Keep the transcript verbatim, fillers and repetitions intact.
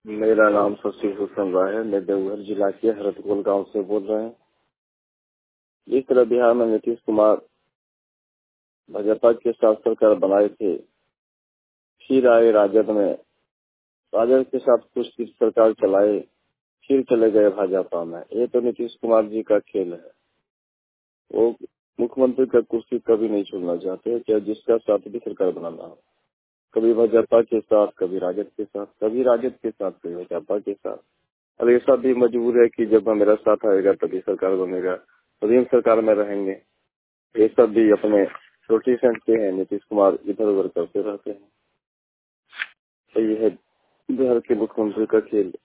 मेरा नाम शशि भूषण राय है। मैं देवघर जिला के हरदकोल गांव से बोल रहे हैं। जिस तरह बिहार में नीतीश कुमार भाजपा के साथ सरकार बनाए थे, फिर आए राजद में, राजद के साथ कुछ दिन सरकार चलाए, फिर चले गए भाजपा में। ये तो नीतीश कुमार जी का खेल है। वो मुख्यमंत्री का कुर्सी कभी नहीं छोड़ना चाहते, चाहे जिसका साथ भी सरकार बनाना हो। कभी भाजपा के साथ, कभी राजद के साथ, कभी राजद के साथ, कभी भाजपा के साथ। अब ऐसा भी मजबूर है कि जब मेरा साथ आएगा तभी सरकार बनेगा, तभी हम सरकार में रहेंगे। ये सब भी अपने रोटी सेंटते हैं। नीतीश कुमार इधर उधर करते रहते हैं। तो ये है बिहार के मुख्यमंत्री का खेल।